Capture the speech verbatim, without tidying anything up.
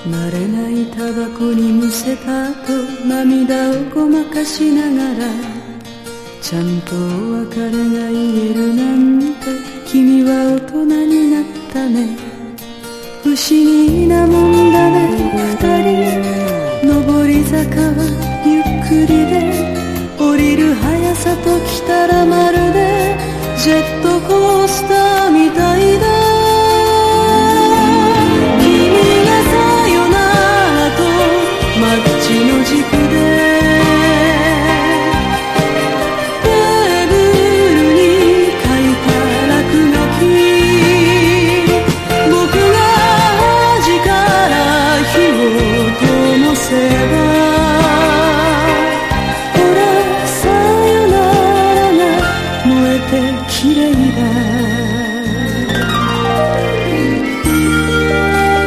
慣れないタバコにむせた後、涙をごまかしながら、ちゃんとお別れが言えるなんて、君は大人になったね。不思議なもんだね、二人。上り坂はゆっくりで、降りる速さときたらまるで